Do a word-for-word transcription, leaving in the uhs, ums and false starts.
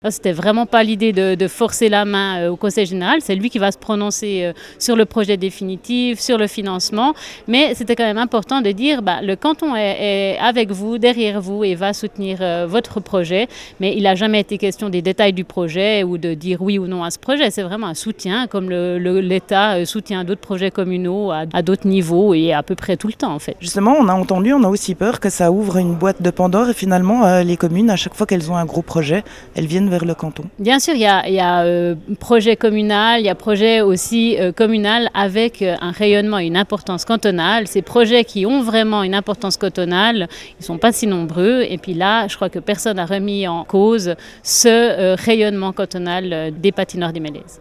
C'était vraiment pas l'idée de, de forcer la main au Conseil général, c'est lui qui va se prononcer sur le projet définitif, sur le financement, mais c'était quand même important de dire bah, le canton est, est avec vous, derrière vous et va soutenir euh, votre projet, mais il n'a jamais été question des détails du projet ou de dire oui ou non à ce projet, c'est vraiment un soutien comme le, le, l'État soutient d'autres projets communaux à, à d'autres niveaux et à peu près tout le temps en fait. Justement, on a entendu, on a aussi peur que ça ouvre une boîte de Pandore et finalement euh, les communes, à chaque fois qu'elles ont un gros projet, elles viennent vers le canton. Bien sûr, il y a, il y a euh, projet communal, il y a projet aussi euh, communal avec euh, un rayonnement et une importance cantonale. Ces projets qui ont vraiment une importance cantonale, ils ne sont pas si nombreux. Et puis là, je crois que personne n'a remis en cause ce euh, rayonnement cantonal euh, des patinoires des Mélèzes.